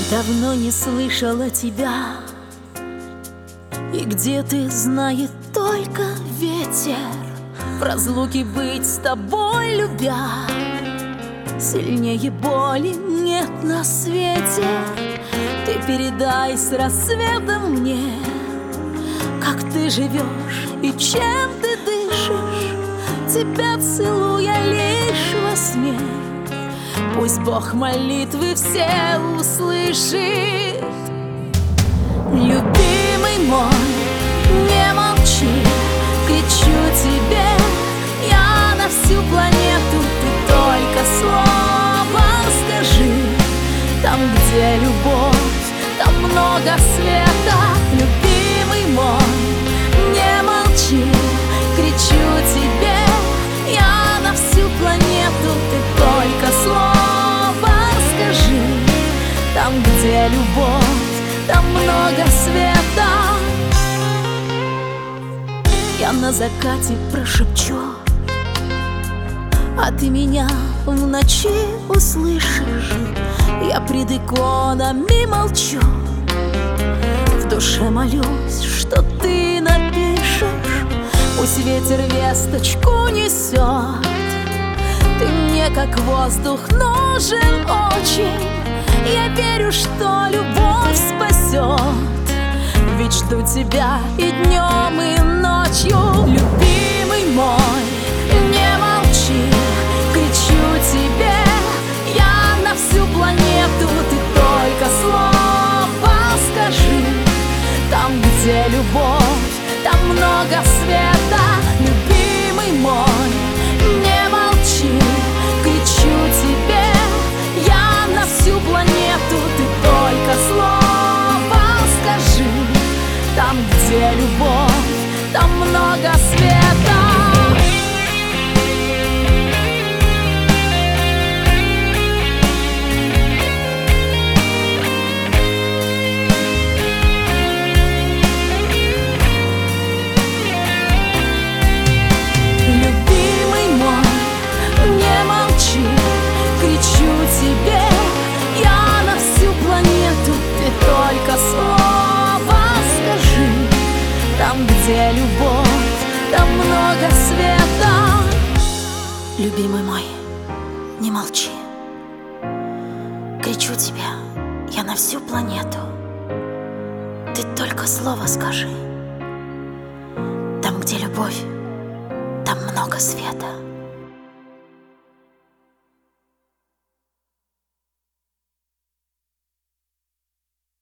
Давно не слышала тебя, и где ты, знает только ветер. В разлуке быть с тобой любя, сильнее боли нет на свете. Ты передай с рассветом мне, как ты живешь и чем ты дышишь. Тебя целуя лишь во сне, пусть Бог молитвы все услышит. Любимый мой, не молчи, кричу тебе я на всю планету. Ты только слово скажи, там, где любовь, там много света. Любимый мой, не молчи, кричу тебе я на всю планету. Ты только слово скажи, там, где любовь, там много света. Я на закате прошепчу, а ты меня в ночи услышишь. Я пред иконами молчу, в душе молюсь, что ты напишешь. Пусть ветер весточку несет, ты мне как воздух нужен очень. Я верю, что любовь спасет, ведь жду тебя и днем, и ночью. Любимый мой, не молчи, кричу тебе я на всю планету. Ты только слово скажи, там, где любовь, там много света. Любимый мой, не молчи, кричу тебе я на всю планету. Ты только слово скажи, там, где любовь, там много света. Любимый мой, не молчи, кричу тебе я на всю планету. Ты только слово скажи, там, где любовь, там много света. Любимый мой, не молчи, кричу тебе я на всю планету. Ты только слово скажи, там, где любовь, там много света.